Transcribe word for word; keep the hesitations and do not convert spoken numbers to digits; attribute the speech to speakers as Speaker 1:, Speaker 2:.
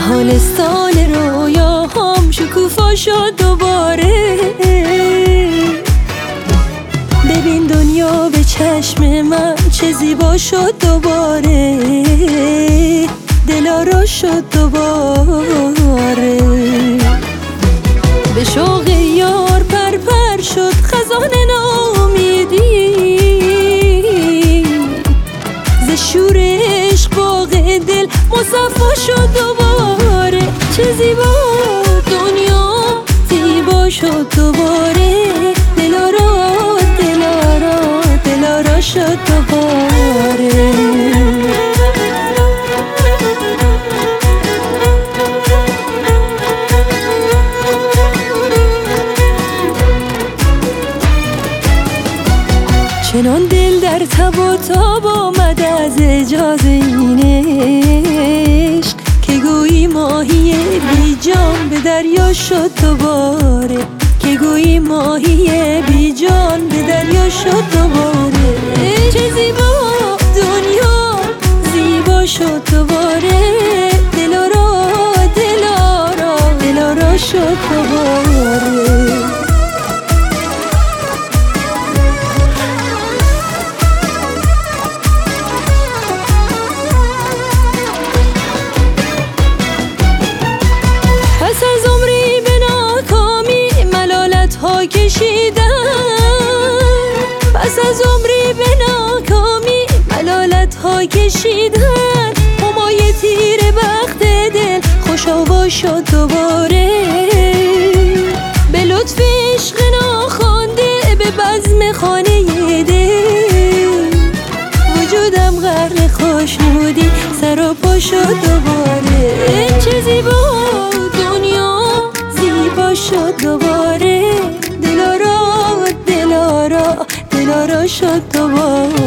Speaker 1: حالستان رویاهام شکوفا شد دوباره. ببین دنیا به چشم من چه زیبا شد دوباره، دلارا شد دوباره. به شوق یار پر پر شد خزان ناامیدی، ز شور عشق باغ دل مصفا شد دوباره. چه زیبا دنیا زیبا شد دوباره، دلارا دلارا دلارا شد دوباره. چنان دل در تب و تاب آمد از اجاز این عشق که گویی ماهی بی جان به دریا شد دوباره، که گویی ماهی بی جان به دریا شد دوباره. چه زیبا دنیا زیبا شد دوباره، دلارا دلارا دلارا شد دوباره. پس از عمری به ناکامی ملالت ها کشیدم، پس از عمری به ناکامی ملالت ها کشیدن. همای تیر بخت دل خوش آوا شد دوباره، به لطف عشق ناخوانده به بزم خانه دل. وجودم غرق خوشنودی سر و پا شد دوباره. چه زیبا زیبا شد دوباره، دلارا دلارا دلارا شد دوباره.